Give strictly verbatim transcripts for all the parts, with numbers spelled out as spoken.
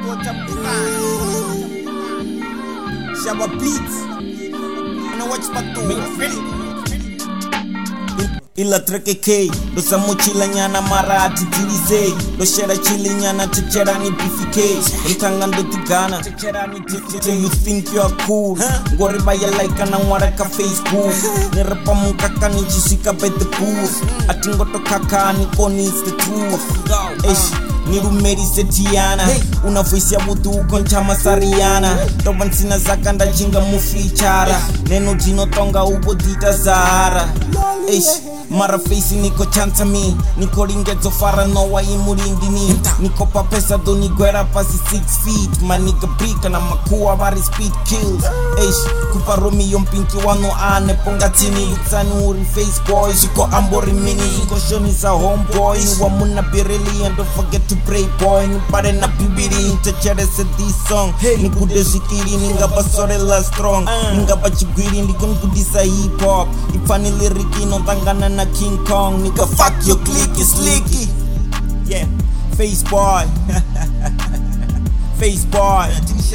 Shaba Beats. Una watch patu. Ila treke K, lo samochila nyana mara atitirize, lo shera chili nyana techera ni bifike, untanga ndo tigana, till you think you are cool, ngori baya like na mwara ka Facebook, nirapa mukaka ni jisika bete proof, atingoto kaka ni koni is the truth, eish. Nirumeri setiana Una voice ya butu ukoncha masariana Toban sina zakanda jinga mufichara Neno jino tonga ubo dita zahara Eish, mara face niko chanta mi Niko ringezo fara no wa imurindini Niko papesa do niguera pasi six feet Maniga brika na makuwa bari speed kills Eish, kupa romi yon pinki wano ane Ponga tini lutsani uri face boy Ziko ambori mini Ziko shoni za homeboy Ni wamuna birili and don't forget to pray boy Ni pare na bibiri Intachere se this song Ni kude shikiri Ninga basore la strong Ninga bachigwiri Nikon kudisa hip hop Ifani liriki No tangana na King Kong Nigga fuck your clique is leaky Yeah Face boy Face boy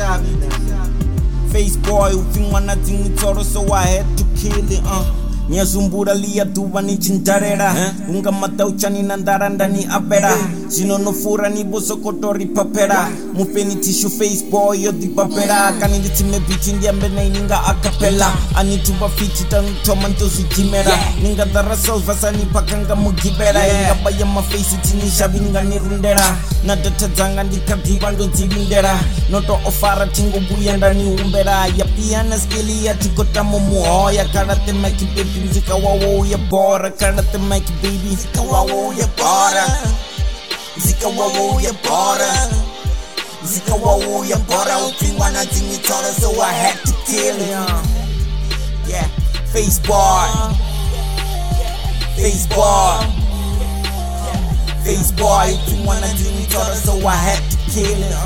Face boy Ufingwa na tingi toro So I had to kill it uh Nyazumbura liya tuba ni chintarera huh? Unga mata uchani nandara ndani apera Sino no fura ni boso kotori papera Mupeni tissue face boy yo di papera Kani di time bichi ndi ambene ninga acapella Ani tuba fiti tanu tomanto si jimera Ninga dara solva sani pakanga mugibera Inga baya ma face tini shabi ninga nirundera Na data zanga ndi katiba ndo zilindera Noto ofara tingo buya ndani umbera Ya piana skeli ya tikota momo Ya karate maki baby Zika wawo ya bora Karate maki baby Zika wawo ya bora Zika wawo ya bora Zika wawo ya bora Upingwa na tingi tora So I had to kill it Yeah Face boy Face boy Face boy Upingwa na tingi tora So I had to kill it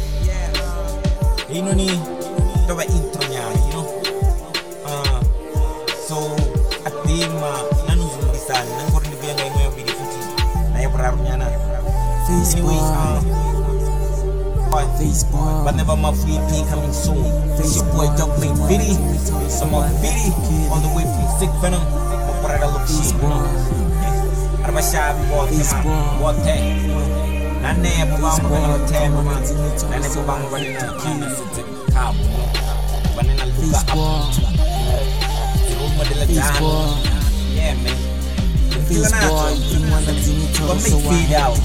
Ino ni Doba intro nya You know uh, So Atima nanuzungizana nangori ndivya ngaimwe yobidi futi na yabraru nyana Facebook Facebook but never my free P coming soon Face your boy Dog Made Fitty Some of Fitty on the way from Sick Venom Maparada look shit you know Arba shabi bote bote Nane bubambo kwenye hotel mama Nane bubambo kwenye tukini Sute kabu Banena luka up Face boy, yeah man. Face boy, you want to see so I out.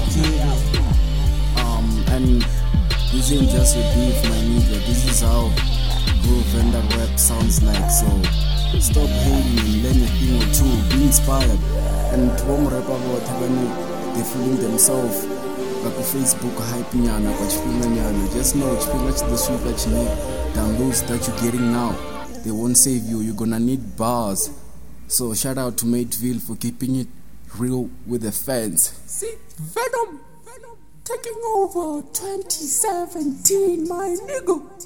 Um, and this ain't just a beef, my nigga. This is how groove and the rap sounds like. So stop hating and learn a thing or two. Be inspired. And one rap about having they feeling themselves. Like a Facebook hype nyana, but feeling nyana. Just know it's feel like the sweet that you need. Downloads that you're getting now. They won't save you, you're gonna need bars. So shout out to Mateville for keeping it real with the fans. See, Venom, Venom taking over twenty seventeen, my nigga.